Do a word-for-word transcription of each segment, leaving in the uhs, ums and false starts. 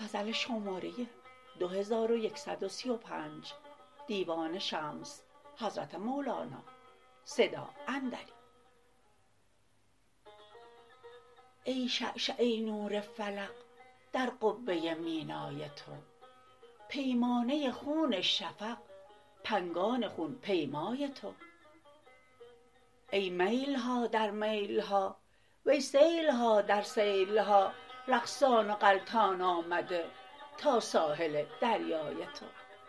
ای شعشعه نور فلق در قبه مینای تو، پیمانه خون شفق پنگان خون پیمای تو. ای میل ها در میل ها وی سیل ها در سیل ها، رقصان و غلطان آمده تا ساحل دریای تو.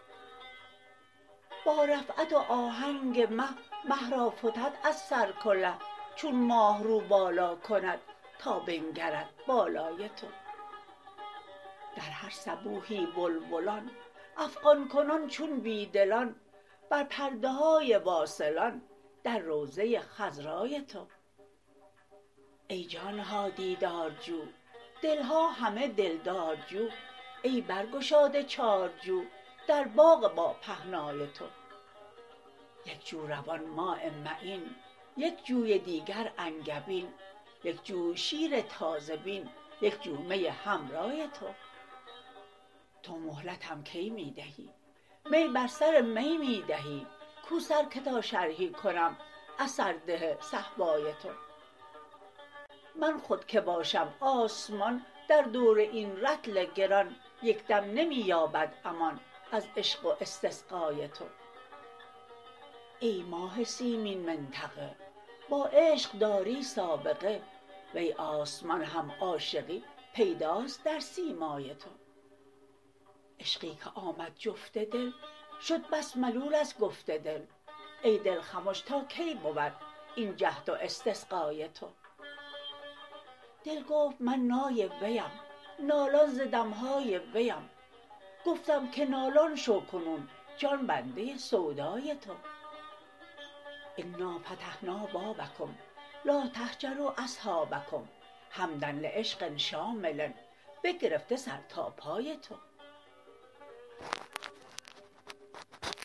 با رفعت و آهنگ مه مه را فتد از سر کله، چون ماه رو بالا کند تا بنگرد بالای تو. در هر صبوحی بلبلان افغان کنان چون بی دلان، بر پرده های واصلان در روضه خضرای تو. ای جان ها دیدارجو دل ها همه دلدارجو، ای برگشاده چارجو در باغ با پهنای تو. یک جو روان ماء معین، یک جوی دیگر انگبین، یک جوی شیر تازه بین، یک جو می حمرای تو. تو مهلتم کی می دهی؟ می بر سر می می دهی، کو سر که تا شرحی کنم اثرده صهبای تو. من خود که باشم آسمان در دور این رطل گران، یک دم نمی یابد امان از عشق و استسقای تو. ای ماه سیمین منطقه با عشق داری سابقه، وی آسمان هم عاشقی پیداست در سیمای تو. عشقی که آمد جفت دل شد بس ملول از گفت دل، ای دل خمش تا کی بود این جهد و استسقای تو. دل گفت من نای ویم نالان ز دم های ویم، گفتم که نالان شو کنون جان بنده سودای تو. انا فتحنا بابکم لا تهجروا اصحابکم، حمدا لعشق شامل بگرفته سر تا پای تو.